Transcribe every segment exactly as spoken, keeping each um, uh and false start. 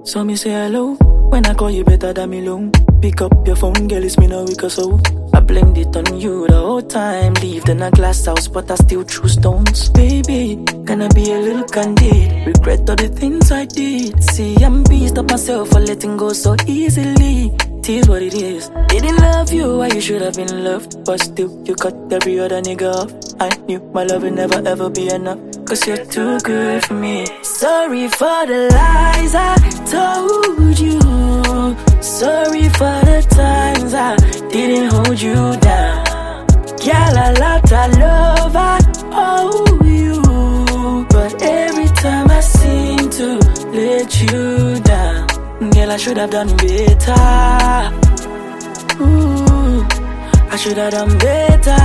So me say hello. When I call you better than me alone. Pick up your phone, girl, it's me no week or so. I blamed it on you the whole time. Lived in a glass house, but I still threw stones. Baby, can I be a little candid? Regret all the things I did. See, I'm beast up myself for letting go so easily. Tis what it is. Didn't love you, why you should have been loved. But still, you cut every other nigga off. I knew my love would never ever be enough. Cause you're too good for me. Sorry for the lies I told you. Sorry for the times I didn't hold you down. Girl, a lot of love I owe you. But every time I seem to let you down. Girl, I should have done better. Ooh, I should have done better.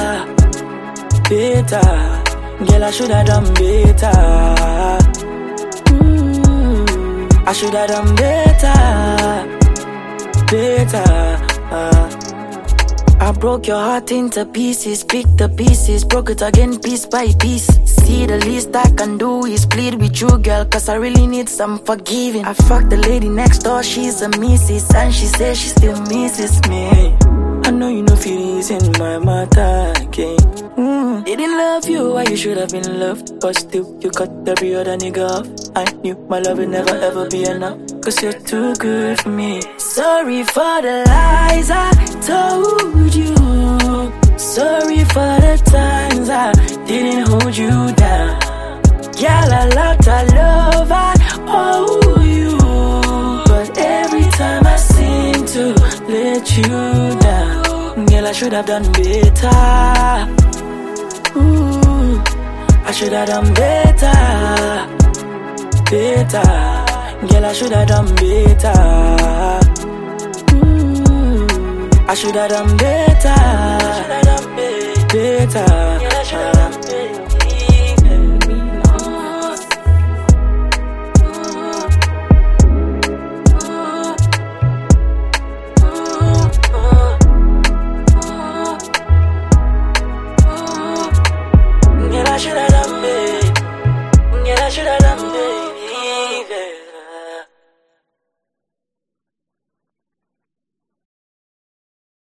Better. Girl, I should have done better. Ooh, I should have done better. Better. Uh. I broke your heart into pieces, picked the pieces, broke it again piece by piece. See, the least I can do is plead with you, girl, cause I really need some forgiving. I fucked the lady next door, she's a missus, and she says she still misses me. I know you know feelings in my matter again. Mm. Didn't love you, why you should have been loved. But still, you cut every other nigga off. I knew my love would never ever be enough. Cause you're too good for me. Sorry for the lies I told you. Sorry for the times I didn't hold you down. Girl, a lot of love I owe you. But every time I seem to let you down. Girl, I should have done better. Ooh, I should have done better. Better. Girl, I should have done better. Ooh, I should have done better. Better.